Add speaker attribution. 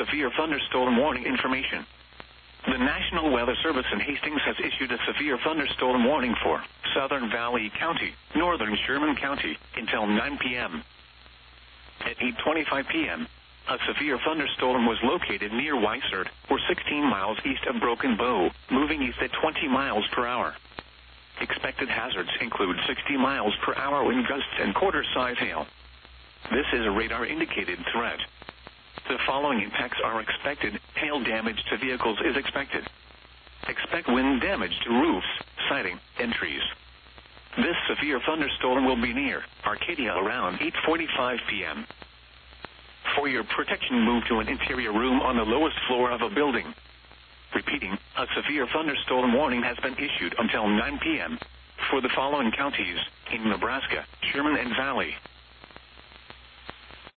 Speaker 1: severe thunderstorm warning information. The National Weather Service in Hastings has issued a severe thunderstorm warning for Southern Valley County, Northern Sherman County, until 9 p.m. At 8:25 p.m., a severe thunderstorm was located near Weissert, or 16 miles east of Broken Bow, moving east at 20 miles per hour. Expected hazards include 60 miles per hour wind gusts and quarter-size hail. This is a radar-indicated threat. The following impacts are expected. Hail damage to vehicles is expected. Expect wind damage to roofs, siding, and trees. This severe thunderstorm will be near Arcadia around 8:45 p.m. For your protection, move to an interior room on the lowest floor of a building. Repeating, a severe thunderstorm warning has been issued until 9 p.m. for the following counties in Nebraska: Sherman and Valley,